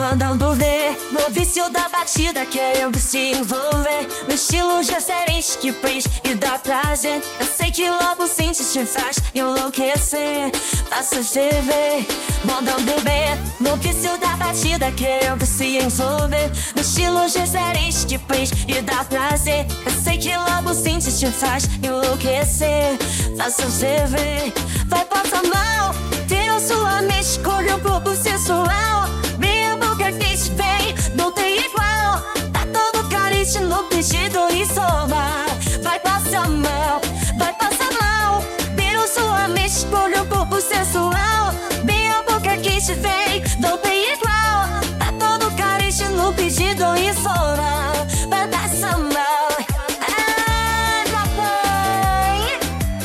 mandando ver. No vício da batida querendo se envolver. No estilo diferente que prende e dá prazer. Eu sei que logo sim te faz enlouquecer. Faça ferver, mandando ver. No vício da batida querendo se envolver. No estilo diferente que prende e dá prazer. Eu sei que logo sim te faz enlouquecer. Faça ferver, vai passar mal. Tira sua mente, escolha um corpo sensual. Minha boca quente vem, não tem igual. Tá todo carente no pedido e soma. Vai passar mal, vai passar mal. Tira sua mente, escolha um corpo sensual. Minha boca quente vem, não tem igual. Tá todo carente no pedido e soma. Vai passar mal. Ai, papai.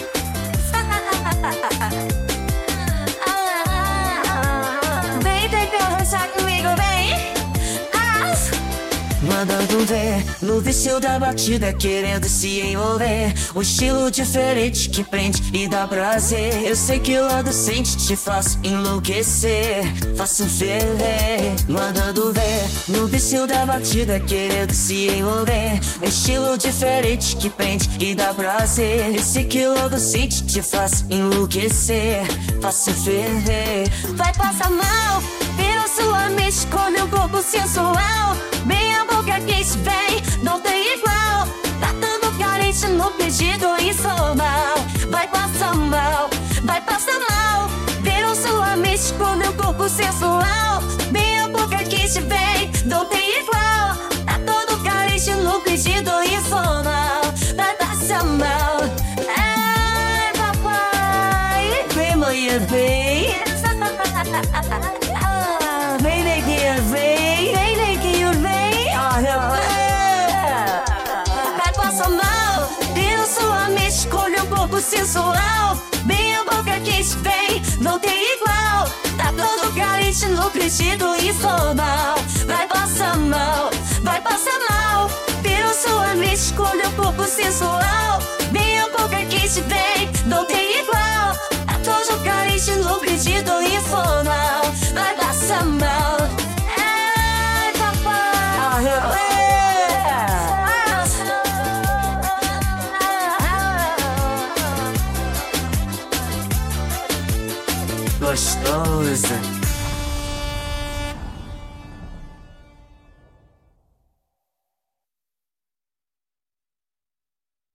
Mandando ver, no vício da batida querendo se envolver. Um estilo diferente que prende e dá prazer. Eu sei que logo sente te faz enlouquecer. Faço ferver, mandando ver. No vício da batida querendo se envolver. Um estilo diferente que prende e dá prazer. Eu sei que logo sente te faz enlouquecer. Faço ferver, vai passar mal. Vira sua mente, escolhe um corpo sensual. Minha boca quente vem, não tem igual. Tá dando carente no pedido e sou mal. Vai passar mal, vai passar mal. Vira sua mente, escolhe um corpo sensual. Minha boca quente vem, não tem igual. Tá todo carente no pedido e sou mal. Vai passar mal. Ai, papai, vem, manhã, vem. Vem, neguinha, vem. Vem, neguinho, vem. Vai passar mal. Vira sua mente, escolha um corpo sensual. Minha boca quente vem, não tem igual. Tá todo carente no pedido e sou mal. Vai passar mal, vai passar mal. Vira sua mente, escolha um corpo sensual. Minha boca quente vem, não tem igual. Tá todo carente no pedido e sou mal. Vai passar mal. Ai, papai. Gostosa.